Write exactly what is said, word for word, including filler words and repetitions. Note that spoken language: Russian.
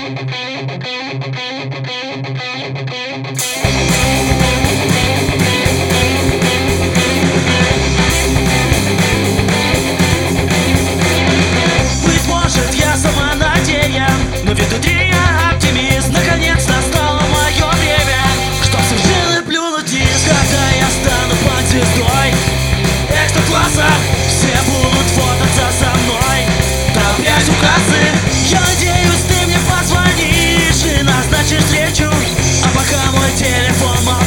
Быть может, я самонадеян, но внутри я оптимист. Наконец настало мое время, чтоб с вершины плюнуть вниз. Когда я стану под звездой экстра-класса, все будут фототься со мной, торопясь у кассы. Я надеюсь, ты мне позвонишь и назначишь встречу, а пока мой телефон молчит.